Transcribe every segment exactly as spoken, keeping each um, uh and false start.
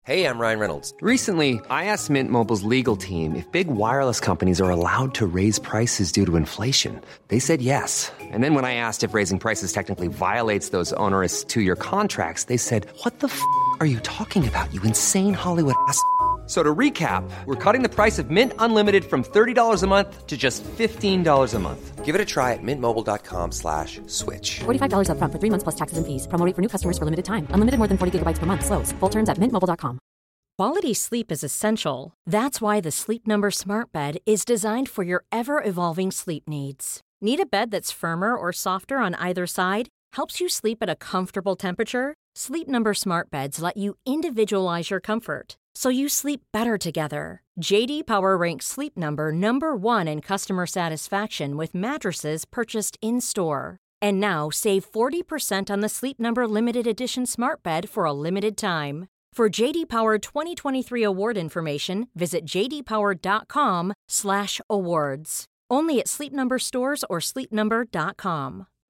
Hey, I'm Ryan Reynolds. Recently, I asked Mint Mobile's legal team if big wireless companies are allowed to raise prices due to inflation. They said yes. And then when I asked if raising prices technically violates those onerous two-year contracts, they said, what the f*** are you talking about, you insane Hollywood ass f- So to recap, we're cutting the price of Mint Unlimited from thirty dollars a month to just fifteen dollars a month. Give it a try at mintmobile.com slash switch. forty-five dollars up front for three months plus taxes and fees. Promo rate for new customers for limited time. Unlimited more than forty gigabytes per month. Slows full terms at mint mobile dot com. Quality sleep is essential. That's why the Sleep Number Smart Bed is designed for your ever-evolving sleep needs. Need a bed that's firmer or softer on either side? Helps you sleep at a comfortable temperature? Sleep Number Smart Beds let you individualize your comfort, so you sleep better together. J D Power ranks Sleep Number number one in customer satisfaction with mattresses purchased in-store. And now save forty percent on the Sleep Number Limited Edition Smart Bed for a limited time. For J D Power twenty twenty-three award information, visit j d power dot com slash awards. Only at Sleep Number stores or sleep number dot com.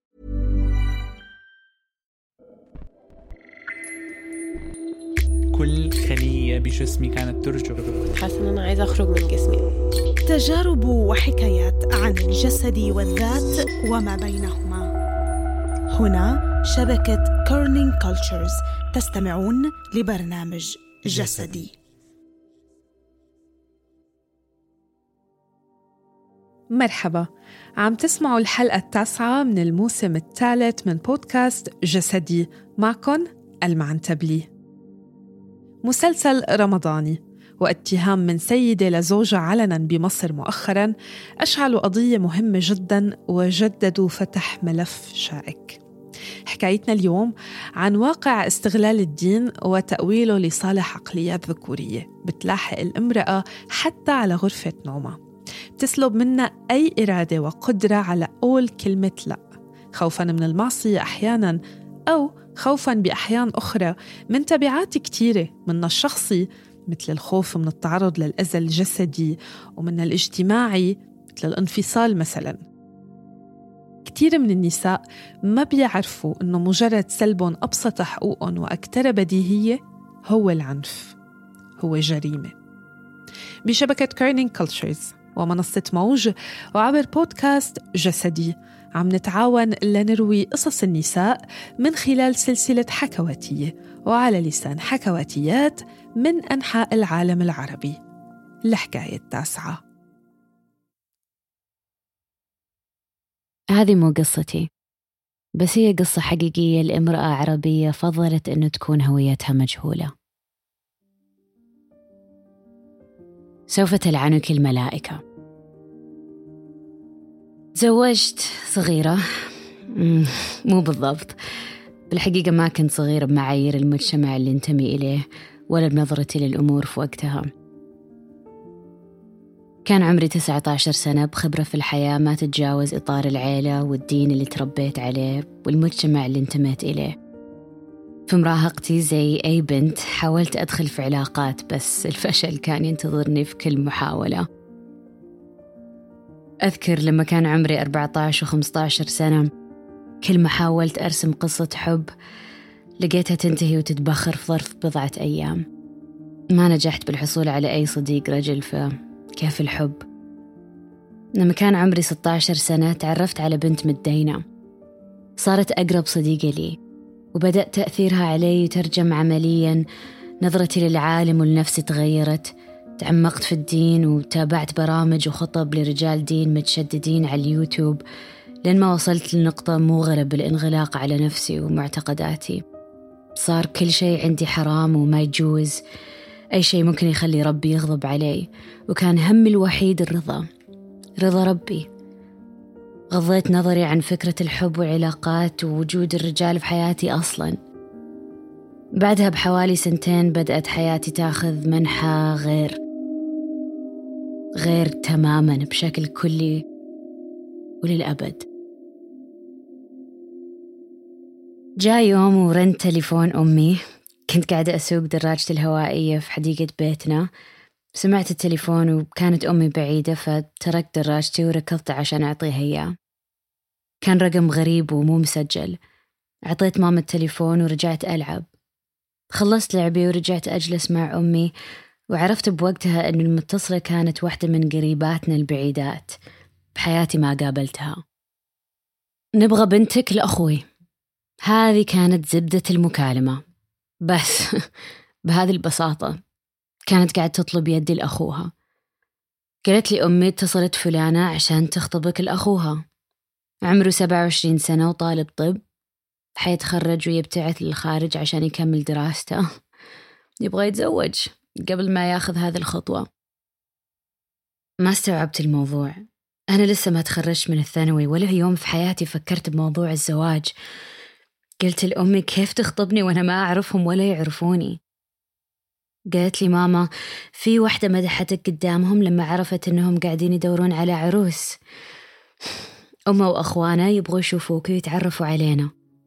كل خلية بجسمي كانت ترجف. حاسة إن أنا عايزة أخرج من جسمي. تجارب وحكايات عن الجسد والذات وما بينهما. هنا شبكة كورنينج كولتشرز. تستمعون لبرنامج جسدي. مرحبا، عم تسمعوا الحلقة التاسعة من الموسم الثالث من بودكاست جسدي، معكن المعنتبلي. مسلسل رمضاني واتهام من سيدة لزوجة علناً بمصر مؤخراً أشعلوا قضية مهمة جداً وجددوا فتح ملف شائك. حكايتنا اليوم عن واقع استغلال الدين وتأويله لصالح عقليات ذكورية بتلاحق الامرأة حتى على غرفة نومها، بتسلب منا أي إرادة وقدرة على قول كلمة لأ، خوفاً من المعصية أحياناً، أو خوفاً بأحيان أخرى من تبعات كتيرة منها الشخصي مثل الخوف من التعرض للأذى الجسدي، ومن الاجتماعي مثل الانفصال مثلاً. كتير من النساء ما بيعرفوا إنه مجرد سلبهم أبسط حقوقهم وأكتر بديهية هو العنف، هو جريمة. بشبكة كورنينج كولتشرز ومنصة موج وعبر بودكاست جسدي عم نتعاون لنروي قصص النساء من خلال سلسلة حكواتية وعلى لسان حكواتيات من أنحاء العالم العربي. الحكاية التاسعة. هذه مو قصتي، بس هي قصة حقيقية لامرأة عربية فضلت أنه تكون هويتها مجهولة. سوف تلعنك الملائكة. تزوجت صغيرة، مو بالضبط، بالحقيقة ما كنت صغيرة بمعايير المجتمع اللي انتمي إليه ولا بنظرتي للأمور في وقتها. كان عمري تسعة عشر سنة، بخبرة في الحياة ما تتجاوز إطار العيلة والدين اللي تربيت عليه والمجتمع اللي انتميت إليه. في مراهقتي زي أي بنت حاولت أدخل في علاقات، بس الفشل كان ينتظرني في كل محاولة. أذكر لما كان عمري أربعة عشر وخمسة عشر سنة، كل ما حاولت أرسم قصة حب لقيتها تنتهي وتتبخر في ظرف بضعة أيام. ما نجحت بالحصول على أي صديق رجل، فكيف الحب؟ لما كان عمري ستة عشر سنة تعرفت على بنت متدينة، صارت أقرب صديقة لي، وبدأت تأثيرها علي يترجم عملياً. نظرتي للعالم ولنفسي تغيرت، تعمقت في الدين وتابعت برامج وخطب لرجال دين متشددين على اليوتيوب، لين ما وصلت لنقطة موغرة بالانغلاق على نفسي ومعتقداتي. صار كل شيء عندي حرام وما يجوز، أي شيء ممكن يخلي ربي يغضب علي، وكان همي الوحيد الرضا، رضا ربي. غضيت نظري عن فكرة الحب والعلاقات ووجود الرجال في حياتي أصلاً. بعدها بحوالي سنتين بدأت حياتي تاخذ منحى غير غير تماماً بشكل كلي وللأبد. جاء يوم ورنت تليفون أمي، كنت قاعدة أسوق دراجتي الهوائية في حديقة بيتنا. سمعت التليفون وكانت أمي بعيدة، فتركت دراجتي وركضت عشان أعطيها إياه. كان رقم غريب ومو مسجل. أعطيت ماما التليفون ورجعت ألعب. خلصت لعبي ورجعت أجلس مع أمي، وعرفت بوقتها أن المتصلة كانت واحدة من قريباتنا البعيدات بحياتي ما قابلتها. نبغى بنتك لأخوي. هذه كانت زبدة المكالمة، بس بهذه البساطة. كانت قاعدة تطلب يدي لأخوها. قالت لي أمي اتصلت فلانة عشان تخطبك لأخوها، عمره سبعة وعشرين سنة وطالب طب، حيتخرج ويبتعث للخارج عشان يكمل دراسته، يبغى يتزوج قبل ما ياخذ هذه الخطوة. ما استوعبت الموضوع. أنا لسه ما تخرجت من الثانوي ولا يوم في حياتي فكرت بموضوع الزواج. قلت لأمي كيف تخطبني وأنا ما أعرفهم ولا يعرفوني؟ قالت لي ماما في واحدة مدحتك قدامهم لما عرفت أنهم قاعدين يدورون على عروس، أمه وأخوانا يبغوا يشوفوك ويتعرفوا علينا.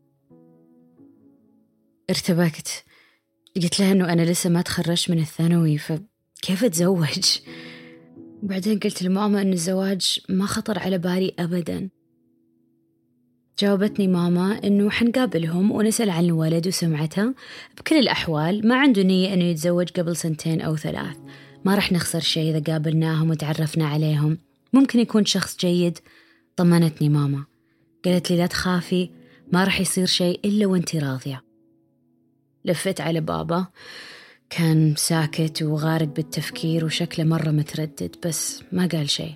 ارتبكت. قلت لها أنه أنا لسه ما تخرجت من الثانوي فكيف أتزوج؟ وبعدين قلت لماما أن الزواج ما خطر على بالي أبدا. جاوبتني ماما أنه حنقابلهم ونسأل عن الولد وسمعته، بكل الأحوال ما عنده نية أنه يتزوج قبل سنتين أو ثلاث، ما رح نخسر شيء إذا قابلناهم وتعرفنا عليهم، ممكن يكون شخص جيد. طمنتني ماما، قالت لي لا تخافي، ما رح يصير شيء إلا وانتي راضية. لفت على بابا، كان ساكت وغارق بالتفكير وشكله مرة متردد، بس ما قال شيء.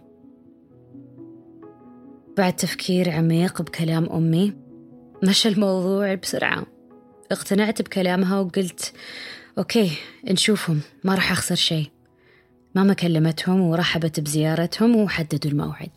بعد تفكير عميق بكلام أمي مشى الموضوع بسرعة. اقتنعت بكلامها وقلت أوكي نشوفهم، ما رح أخسر شيء. ماما كلمتهم ورحبت بزيارتهم وحددوا الموعد.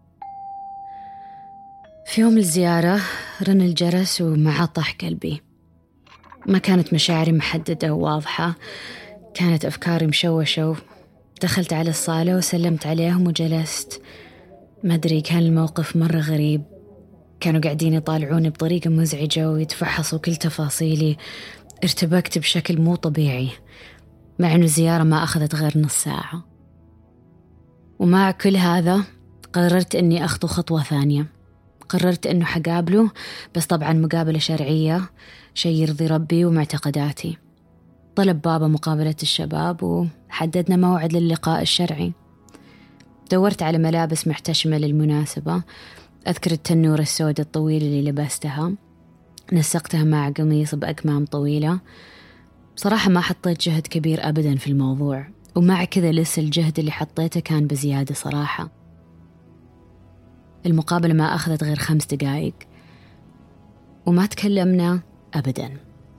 في يوم الزيارة رن الجرس ومعه طاح قلبي. ما كانت مشاعري محددة وواضحة، كانت أفكاري مشوشة. دخلت على الصالة وسلمت عليهم وجلست. ما أدري، كان الموقف مرة غريب. كانوا قاعدين يطالعوني بطريقة مزعجة ويتفحصوا كل تفاصيلي. ارتبكت بشكل مو طبيعي، مع أنه الزيارة ما أخذت غير نص ساعة. ومع كل هذا قررت أني أخطو خطوة ثانية. قررت أنه حقابله، بس طبعا مقابلة شرعية، شيء يرضي ربي ومعتقداتي. طلب بابا مقابلة الشباب وحددنا موعد للقاء الشرعي. دورت على ملابس محتشمة للمناسبة. أذكر التنورة السوداء الطويلة اللي لبستها، نسقتها مع قميص بأكمام طويلة. بصراحة ما حطيت جهد كبير أبدا في الموضوع، ومع كذا لسه الجهد اللي حطيته كان بزيادة صراحة. المقابلة ما أخذت غير خمس دقائق وما تكلمنا أبدا.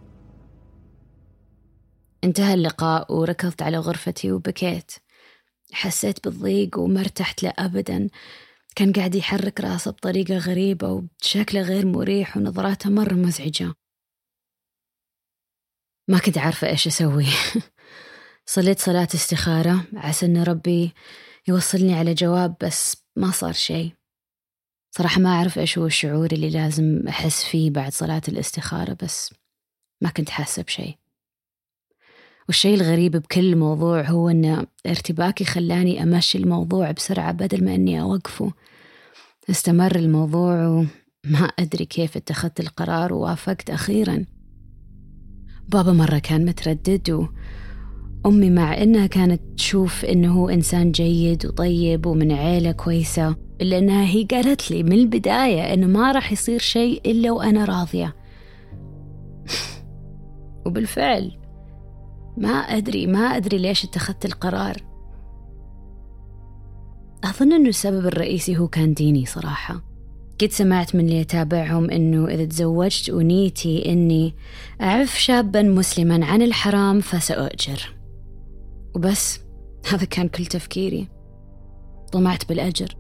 انتهى اللقاء وركضت على غرفتي وبكيت. حسيت بالضيق وما ارتحت له أبدا. كان قاعد يحرك راسه بطريقة غريبة وبشكل غير مريح ونظراته مرة مزعجة. ما كنت عارفة إيش أسوي. صليت صلاة استخارة عسى أن ربي يوصلني على جواب، بس ما صار شيء. صراحة ما أعرف إيش هو الشعور اللي لازم أحس فيه بعد صلاة الاستخارة، بس ما كنت حاسة بشيء. والشيء الغريب بكل الموضوع هو أن ارتباكي خلاني أمشي الموضوع بسرعة بدل ما أني أوقفه. استمر الموضوع وما أدري كيف اتخذت القرار ووافقت أخيرا. بابا مرة كان متردد، وأمي مع أنها كانت تشوف أنه هو إنسان جيد وطيب ومن عيلة كويسة، إلا أنها هي قالت لي من البداية أنه ما راح يصير شيء إلا وأنا راضية. وبالفعل ما أدري ما أدري ليش اتخذت القرار. أظن أنه السبب الرئيسي هو كان ديني صراحة. قد سمعت من اللي يتابعهم أنه إذا تزوجت ونيتي أني أعف شابا مسلما عن الحرام فسأؤجر، وبس. هذا كان كل تفكيري. طمعت بالأجر.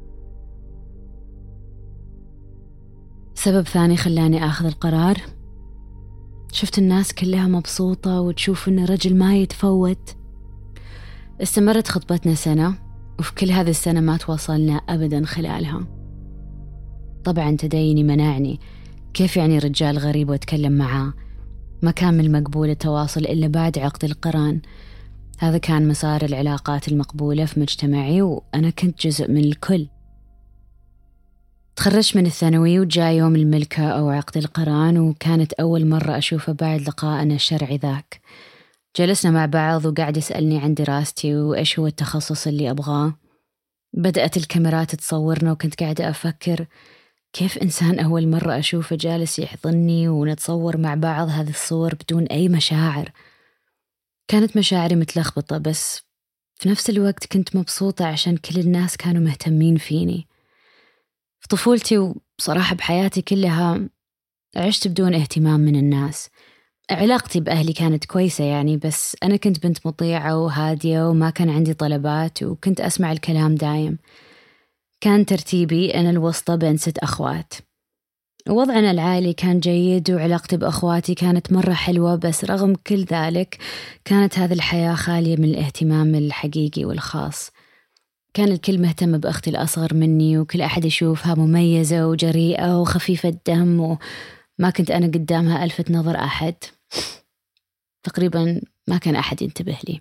سبب ثاني خلاني أخذ القرار، شفت الناس كلها مبسوطة وتشوف إن الرجل ما يتفوت. استمرت خطبتنا سنة، وفي كل هذه السنة ما تواصلنا أبدا خلالها. طبعا تديني منعني، كيف يعني رجال غريب واتكلم معاه؟ ما كان من المقبول التواصل إلا بعد عقد القران. هذا كان مسار العلاقات المقبولة في مجتمعي، وأنا كنت جزء من الكل. تخرجت من الثانوي وجاء يوم الملكة أو عقد القران، وكانت أول مرة أشوفه بعد لقاءنا الشرعي ذاك. جلسنا مع بعض وقاعد يسألني عن دراستي وإيش هو التخصص اللي أبغاه. بدأت الكاميرات تصورنا وكنت قاعدة أفكر كيف إنسان أول مرة أشوفه جالس يحضني ونتصور مع بعض هذه الصور بدون أي مشاعر. كانت مشاعري متلخبطة، بس في نفس الوقت كنت مبسوطة عشان كل الناس كانوا مهتمين فيني. في طفولتي وبصراحة بحياتي كلها عشت بدون اهتمام من الناس. علاقتي بأهلي كانت كويسة يعني، بس أنا كنت بنت مطيعة وهادية وما كان عندي طلبات وكنت أسمع الكلام دايم. كان ترتيبي أنا الوسطى بين ست أخوات. وضعنا العائلي كان جيد وعلاقتي بأخواتي كانت مرة حلوة، بس رغم كل ذلك كانت هذه الحياة خالية من الاهتمام الحقيقي والخاص. كان الكل مهتم بأختي الأصغر مني، وكل أحد يشوفها مميزة وجريئة وخفيفة الدم، وما كنت أنا قدامها ألفت نظر أحد. تقريبا ما كان أحد ينتبه لي.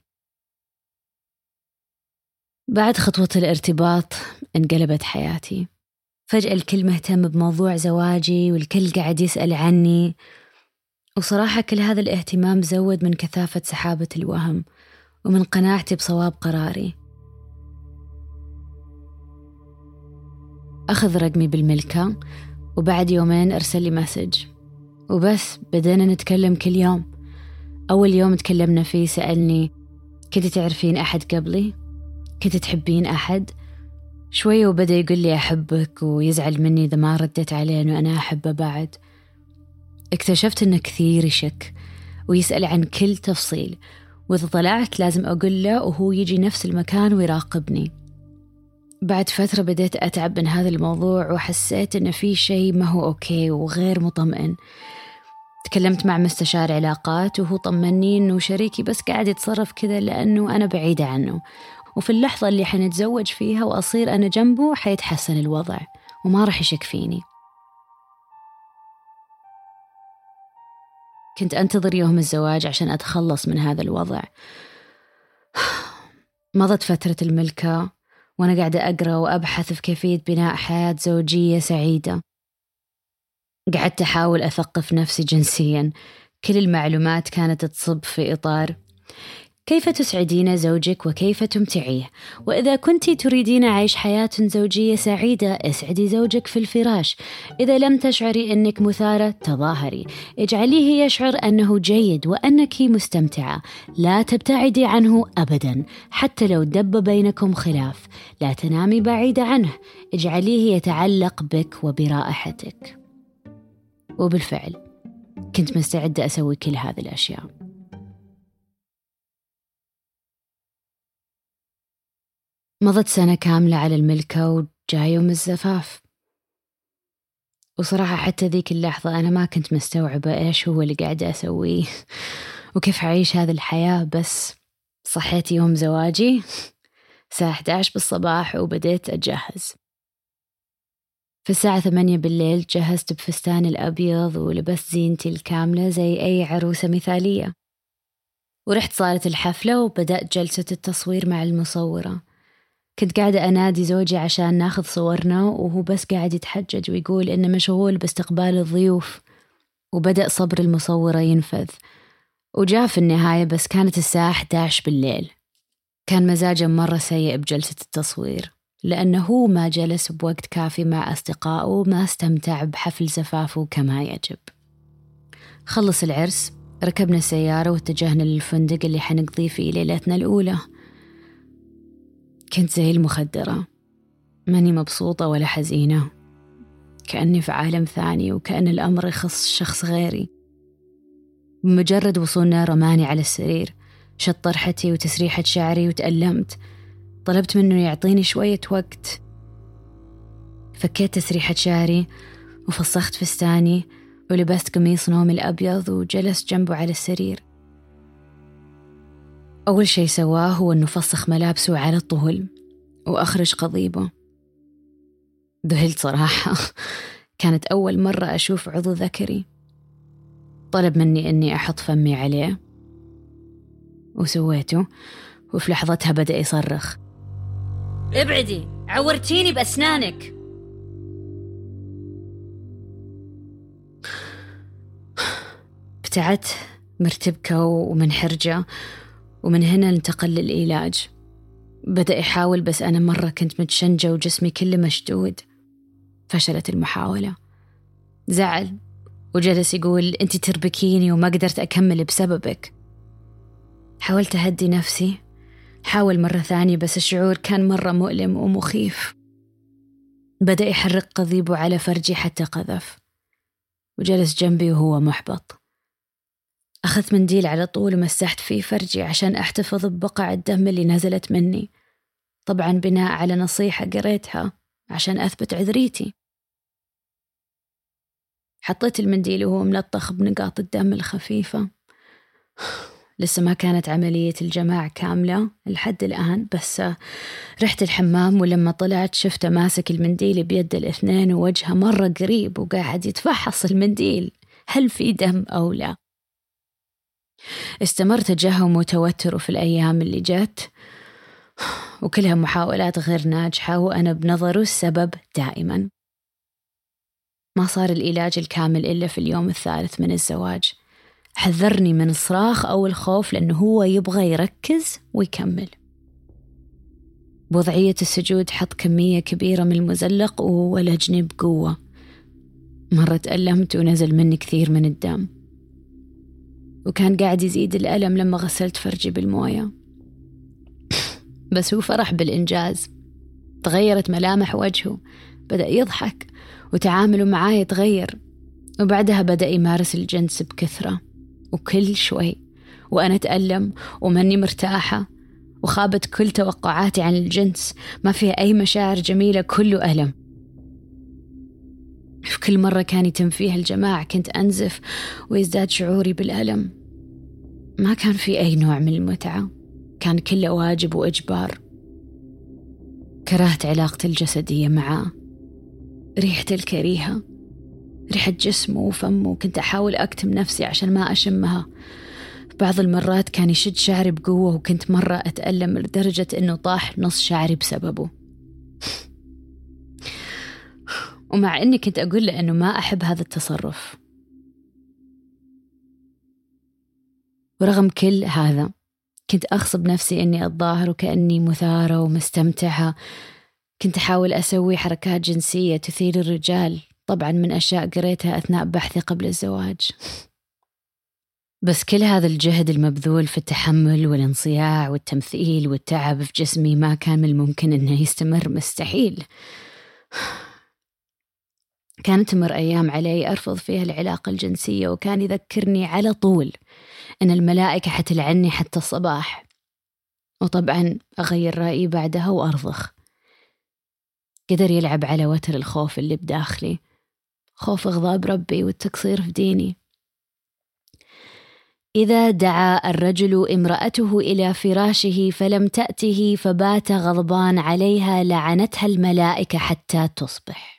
بعد خطوة الارتباط انقلبت حياتي. فجأة الكل مهتم بموضوع زواجي والكل قاعد يسأل عني، وصراحة كل هذا الاهتمام زود من كثافة سحابة الوهم ومن قناعتي بصواب قراري. أخذ رقمي بالملكة، وبعد يومين أرسل لي مسج، وبس بدأنا نتكلم كل يوم. أول يوم تكلمنا فيه سألني كنت تعرفين أحد قبلي؟ كنت تحبين أحد؟ شوية وبدأ يقول لي أحبك ويزعل مني إذا ما ردت عليه أنه أنا أحبه بعد. اكتشفت أنه كثير يشك ويسأل عن كل تفصيل، وإذا طلعت لازم أقول له وهو يجي نفس المكان ويراقبني. بعد فترة بديت أتعب من هذا الموضوع وحسيت أنه في شيء ما هو أوكي وغير مطمئن. تكلمت مع مستشار علاقات وهو طمني أنه شريكي بس قاعد يتصرف كذا لأنه أنا بعيدة عنه، وفي اللحظة اللي حنتزوج فيها وأصير أنا جنبه حيتحسن الوضع وما رح يشك فيني. كنت أنتظر يوم الزواج عشان أتخلص من هذا الوضع. مضت فترة الملكة وأنا قاعدة أقرأ وأبحث في كيفية بناء حياة زوجية سعيدة. قعدت أحاول أثقف نفسي جنسيا. كل المعلومات كانت تصب في إطار كيف تسعدين زوجك وكيف تمتعيه، وإذا كنت تريدين عيش حياة زوجية سعيدة اسعدي زوجك في الفراش، إذا لم تشعري أنك مثارة تظاهري، اجعليه يشعر أنه جيد وأنك مستمتعة، لا تبتعدي عنه أبدا حتى لو دب بينكم خلاف، لا تنامي بعيدة عنه، اجعليه يتعلق بك وبرائحتك. وبالفعل كنت مستعدة أسوي كل هذه الأشياء. مضت سنة كاملة على الملكة وجاء يوم الزفاف، وصراحة حتى ذيك اللحظة أنا ما كنت مستوعبة إيش هو اللي قاعدة أسويه وكيف أعيش هذه الحياة. بس صحيت يوم زواجي الساعة إحدى عشر بالصباح وبديت أتجهز. في الساعة ثمانية بالليل جهزت بفستاني الأبيض ولبست زينتي الكاملة زي أي عروسة مثالية، ورحت صالة الحفلة وبدأت جلسة التصوير مع المصورة. كنت قاعدة أنادي زوجي عشان ناخذ صورنا وهو بس قاعد يتحجج ويقول إنه مشغول باستقبال الضيوف، وبدأ صبر المصورة ينفذ وجاء في النهاية. بس كانت الساعة إحدى عشر بالليل. كان مزاجه مرة سيء بجلسة التصوير لأنه هو ما جلس بوقت كافي مع أصدقائه وما استمتع بحفل زفافه كما يجب. خلص العرس ركبنا السيارة واتجهنا للفندق اللي حنقضي فيه ليلتنا الأولى. كنت زي المخدرة، ماني مبسوطة ولا حزينة، كأني في عالم ثاني وكأن الأمر يخص شخص غيري. بمجرد وصولنا رماني على السرير، شط طرحتي وتسريحة شعري وتألمت. طلبت منه يعطيني شوية وقت. فكيت تسريحة شعري وفسخت فستاني ولبست قميص نومي الأبيض وجلست جنبه على السرير. أول شيء سواه هو أنه فسخ ملابسه على الطهل وأخرج قضيبه. ذهلت صراحة، كانت أول مرة أشوف عضو ذكري. طلب مني أني أحط فمي عليه وسويته، وفي لحظتها بدأ يصرخ: ابعدي، عورتيني بأسنانك. ارتعت مرتبكة ومنحرجة، ومن هنا انتقل للعلاج. بدأ يحاول بس أنا مرة كنت متشنجة وجسمي كله مشدود. فشلت المحاولة. زعل وجلس يقول أنت تربكيني وما قدرت أكمل بسببك. حاولت أهدي نفسي، حاول مرة ثانية، بس الشعور كان مرة مؤلم ومخيف. بدأ يحرك قضيبه على فرجي حتى قذف، وجلس جنبي وهو محبط. أخذت منديل على طول ومسحت فيه فرجي عشان أحتفظ ببقع الدم اللي نزلت مني، طبعا بناء على نصيحة قريتها عشان أثبت عذريتي. حطيت المنديل وهو ملطخ بنقاط الدم الخفيفة. لسه ما كانت عملية الجماع كاملة لحد الآن، بس رحت الحمام ولما طلعت شفته ماسك المنديل بيد الاثنين ووجهه مرة قريب وقاعد يتفحص المنديل هل في دم أو لا. استمرت أتجهم وتوتر في الأيام اللي جت، وكلها محاولات غير ناجحة، وأنا بنظره السبب دائما. ما صار العلاج الكامل إلا في اليوم الثالث من الزواج. حذرني من الصراخ أو الخوف لأنه هو يبغى يركز ويكمل. بوضعية السجود حط كمية كبيرة من المزلق وولجني بقوة. مرة تألمت ونزل مني كثير من الدم، وكان قاعد يزيد الألم لما غسلت فرجي بالموية. بس هو فرح بالإنجاز، تغيرت ملامح وجهه، بدأ يضحك وتعامله معاي يتغير. وبعدها بدأ يمارس الجنس بكثرة وكل شوي، وأنا أتألم وماني مرتاحة، وخابت كل توقعاتي عن الجنس، ما فيها أي مشاعر جميلة، كله ألم. في كل مرة كان يتم فيها الجماع كنت أنزف ويزداد شعوري بالألم. ما كان في أي نوع من المتعة، كان كله واجب وإجبار. كرهت علاقتي الجسدية معه، ريحته الكريهة، ريحة جسمه وفمه، كنت أحاول أكتم نفسي عشان ما أشمها. بعض المرات كان يشد شعري بقوة، وكنت مرة أتألم لدرجة أنه طاح نص شعري بسببه. ومع أني كنت أقول له أنه ما أحب هذا التصرف. ورغم كل هذا كنت أغصب نفسي أني أتظاهر وكأني مثارة ومستمتعة. كنت أحاول أسوي حركات جنسية تثير الرجال، طبعا من أشياء قريتها أثناء بحثي قبل الزواج. بس كل هذا الجهد المبذول في التحمل والانصياع والتمثيل والتعب في جسمي ما كان من الممكن أنه يستمر، مستحيل. كانت تمر أيام علي أرفض فيها العلاقة الجنسية، وكان يذكرني على طول أن الملائكة حتلعني حتى الصباح، وطبعا أغير رأيي بعدها وأرضخ. قدر يلعب على وتر الخوف اللي بداخلي، خوف غضب ربي والتقصير في ديني. إذا دعا الرجل امرأته إلى فراشه فلم تأته فبات غضبان عليها لعنتها الملائكة حتى تصبح.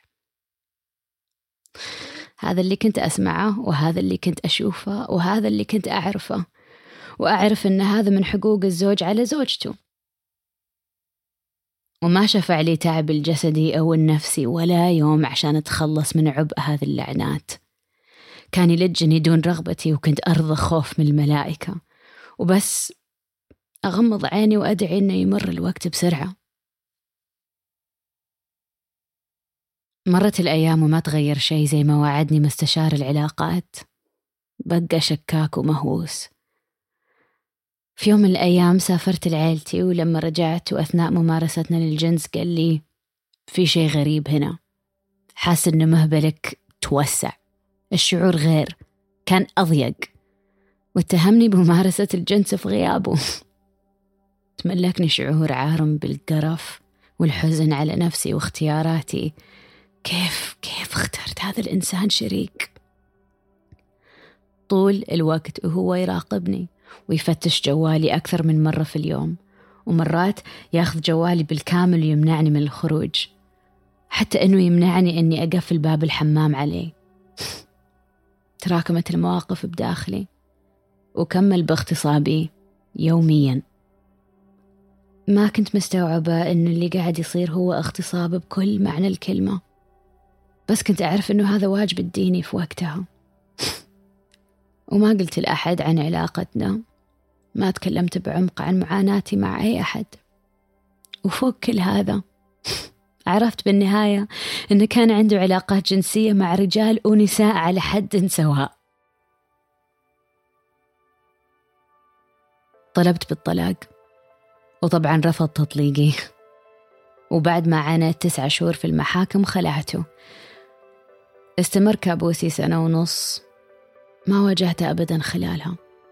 هذا اللي كنت أسمعه، وهذا اللي كنت أشوفه، وهذا اللي كنت أعرفه، وأعرف أن هذا من حقوق الزوج على زوجته. وما شفع لي تعب الجسدي أو النفسي ولا يوم عشان أتخلص من عبء هذه اللعنات. كان يلجني دون رغبتي، وكنت أرضى خوف من الملائكة، وبس أغمض عيني وأدعي أنه يمر الوقت بسرعة. مرت الأيام وما تغير شيء زي ما وعدني مستشار العلاقات، بقى شكاك ومهووس. في يوم من الأيام سافرت لعائلتي، ولما رجعت وأثناء ممارستنا للجنس قال لي في شيء غريب هنا، حاس إنه مهبلك توسع، الشعور غير، كان أضيق، واتهمني بممارسة الجنس في غيابه. تملكني شعور عارم بالقرف والحزن على نفسي واختياراتي. كيف كيف اخترت هذا الإنسان شريك؟ طول الوقت وهو يراقبني ويفتش جوالي أكثر من مرة في اليوم، ومرات ياخذ جوالي بالكامل ويمنعني من الخروج، حتى أنه يمنعني أني أقفل باب الحمام عليه. تراكمت المواقف بداخلي، وكمل باغتصابي يوميا. ما كنت مستوعبة أنه اللي قاعد يصير هو اغتصاب بكل معنى الكلمة، بس كنت أعرف أنه هذا واجب الديني في وقتها. وما قلت لأحد عن علاقتنا، ما تكلمت بعمق عن معاناتي مع أي أحد. وفوق كل هذا عرفت بالنهاية إنه كان عنده علاقات جنسية مع رجال ونساء على حد سواء. طلبت بالطلاق، وطبعا رفض تطليقي، وبعد ما عانيت تسعة شهور في المحاكم خلعته. استمر كابوسي سنة ونص، ما واجهته أبدا خلالها.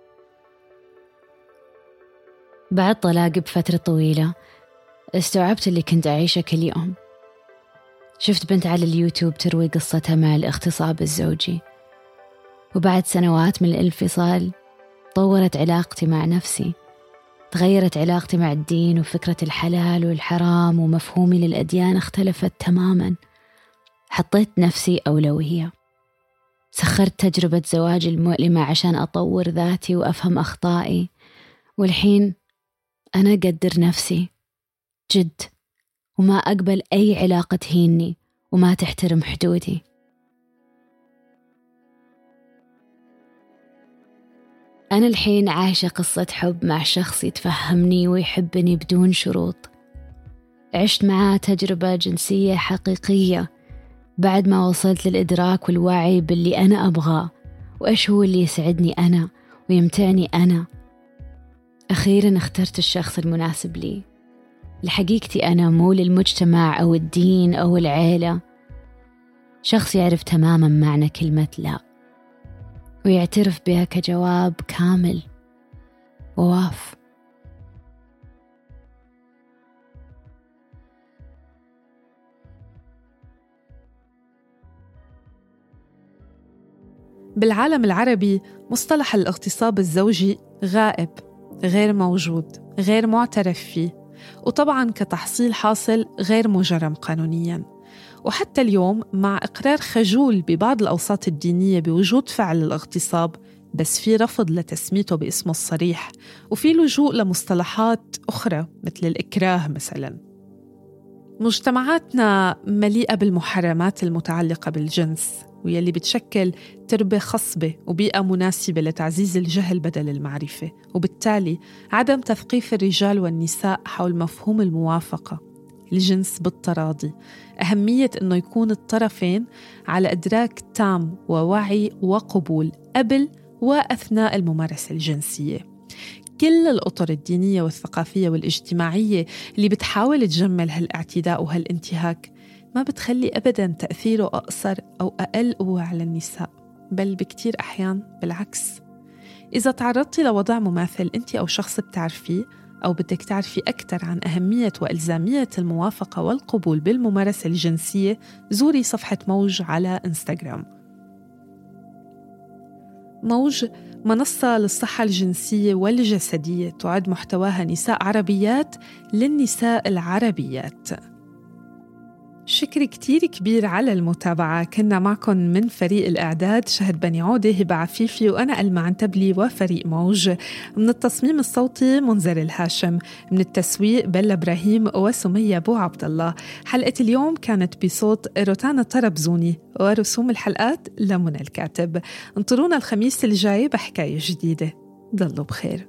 بعد طلاقي بفترة طويلة استوعبت اللي كنت أعيشه كل يوم. شفت بنت على اليوتيوب تروي قصتها مع الاغتصاب الزوجي، وبعد سنوات من الانفصال طورت علاقتي مع نفسي، تغيرت علاقتي مع الدين وفكرة الحلال والحرام، ومفهومي للأديان اختلفت تماما. حطيت نفسي أولوية، سخرت تجربة زواجي المؤلمة عشان أطور ذاتي وأفهم أخطائي، والحين أنا أقدر نفسي جد، وما أقبل أي علاقة تهيني وما تحترم حدودي. أنا الحين عايشة قصة حب مع شخص يتفهمني ويحبني بدون شروط. عشت معاه تجربة جنسية حقيقية بعد ما وصلت للإدراك والوعي باللي أنا أبغاه، وإيش هو اللي يسعدني أنا ويمتعني أنا. أخيراً اخترت الشخص المناسب لي، لحقيقتي أنا، مو للمجتمع أو الدين أو العيلة. شخص يعرف تماماً معنى كلمة لا، ويعترف بها كجواب كامل وواف. بالعالم العربي مصطلح الاغتصاب الزوجي غائب، غير موجود، غير معترف فيه، وطبعاً كتحصيل حاصل غير مجرم قانونياً. وحتى اليوم مع إقرار خجول ببعض الأوساط الدينية بوجود فعل الاغتصاب، بس في رفض لتسميته باسمه الصريح، وفي لجوء لمصطلحات أخرى مثل الإكراه مثلاً. مجتمعاتنا مليئة بالمحرمات المتعلقة بالجنس، ويلي بتشكل تربة خصبة وبيئة مناسبة لتعزيز الجهل بدل المعرفة، وبالتالي عدم تثقيف الرجال والنساء حول مفهوم الموافقة، الجنس بالتراضي، أهمية أنه يكون الطرفين على إدراك تام ووعي وقبول قبل وأثناء الممارسة الجنسية. كل الأطر الدينية والثقافية والاجتماعية اللي بتحاول تجمل هالاعتداء وهالانتهاك ما بتخلي أبداً تأثيره أقصر أو أقل قوة على النساء، بل بكتير أحيان بالعكس. إذا تعرضتي لوضع مماثل أنت أو شخص بتعرفيه، أو بدك تعرفي أكثر عن أهمية وإلزامية الموافقة والقبول بالممارسة الجنسية، زوري صفحة موج على إنستغرام. موج منصة للصحة الجنسية والجسدية، تعد محتواها نساء عربيات للنساء العربيات. شكر كتير كبير على المتابعة. كنا معكم من فريق الإعداد شهد بني عودة، هبة عفيفي، وأنا المعنتبلي، وفريق موج. من التصميم الصوتي منذر الهاشم، من التسويق بلا إبراهيم وسمية بو عبد الله. حلقة اليوم كانت بصوت روتانا طربزوني، ورسوم الحلقات لمنى الكاتب. انطرونا الخميس الجاي بحكاية جديدة. ضلوا بخير.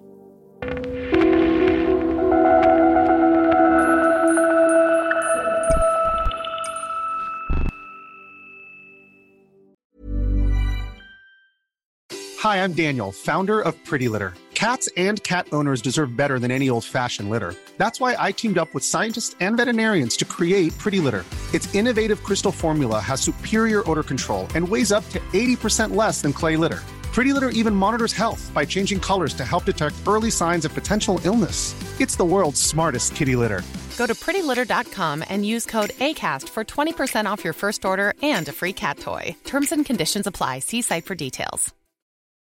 Hi, I'm Daniel, founder of Pretty Litter. Cats and cat owners deserve better than any old-fashioned litter. That's why I teamed up with scientists and veterinarians to create Pretty Litter. Its innovative crystal formula has superior odor control and weighs up to eighty percent less than clay litter. Pretty Litter even monitors health by changing colors to help detect early signs of potential illness. It's the world's smartest kitty litter. Go to pretty litter dot com and use code ACAST for twenty percent off your first order and a free cat toy. Terms and conditions apply. See site for details.